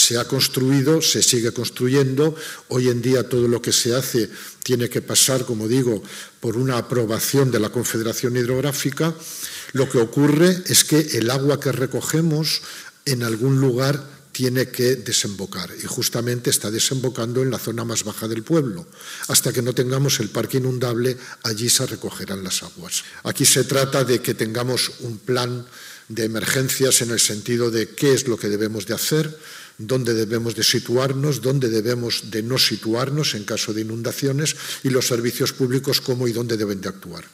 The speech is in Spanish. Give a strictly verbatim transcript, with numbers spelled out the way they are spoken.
se ha construido, se sigue construyendo. Hoy en día todo lo que se hace tiene que pasar, como digo, por una aprobación de la Confederación Hidrográfica. Lo que ocurre es que el agua que recogemos en algún lugar tiene que desembocar, y justamente está desembocando en la zona más baja del pueblo. Hasta que no tengamos el parque inundable, allí se recogerán las aguas. Aquí se trata de que tengamos un plan de emergencias en el sentido de qué es lo que debemos de hacer, dónde debemos de situarnos, dónde debemos de no situarnos en caso de inundaciones, y los servicios públicos cómo y dónde deben de actuar.